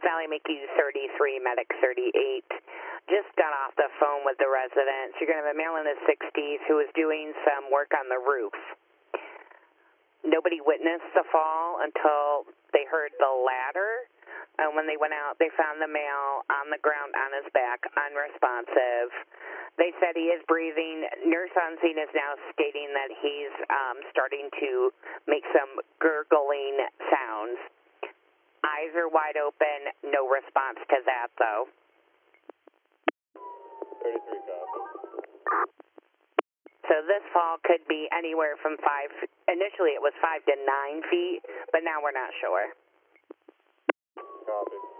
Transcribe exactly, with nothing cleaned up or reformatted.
Valley Mickey thirty-three, Medic thirty-eight. Just got off the phone with the residents. You're going to have a male in his sixties who was doing some work on the roof. Nobody witnessed the fall until they heard the ladder. And when they went out, they found the male on the ground on his back, unresponsive. They said he is breathing. Nurse on scene is now stating that he's um, starting to make some gurgling sounds. Eyes are wide open. No response to that, though. thirty-three copy. So this fall could be anywhere from five. Initially, it was five to nine feet, but now we're not sure. Copy.